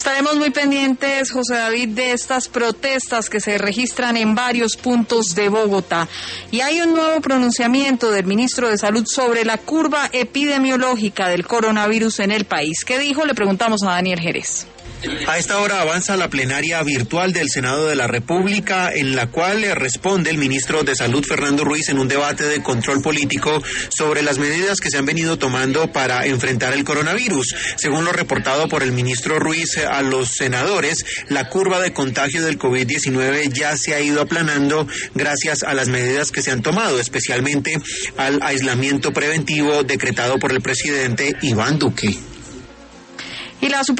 Estaremos muy pendientes, José David, de estas protestas que se registran en varios puntos de Bogotá. Y hay un nuevo pronunciamiento del ministro de Salud sobre la curva epidemiológica del coronavirus en el país. ¿Qué dijo? Le preguntamos a Daniel Jerez. A esta hora avanza la plenaria virtual del Senado de la República, en la cual responde el ministro de Salud, Fernando Ruiz, en un debate de control político sobre las medidas que se han venido tomando para enfrentar el coronavirus. Según lo reportado por el ministro Ruiz a los senadores, la curva de contagio del COVID-19 ya se ha ido aplanando gracias a las medidas que se han tomado, especialmente al aislamiento preventivo decretado por el presidente Iván Duque. Y la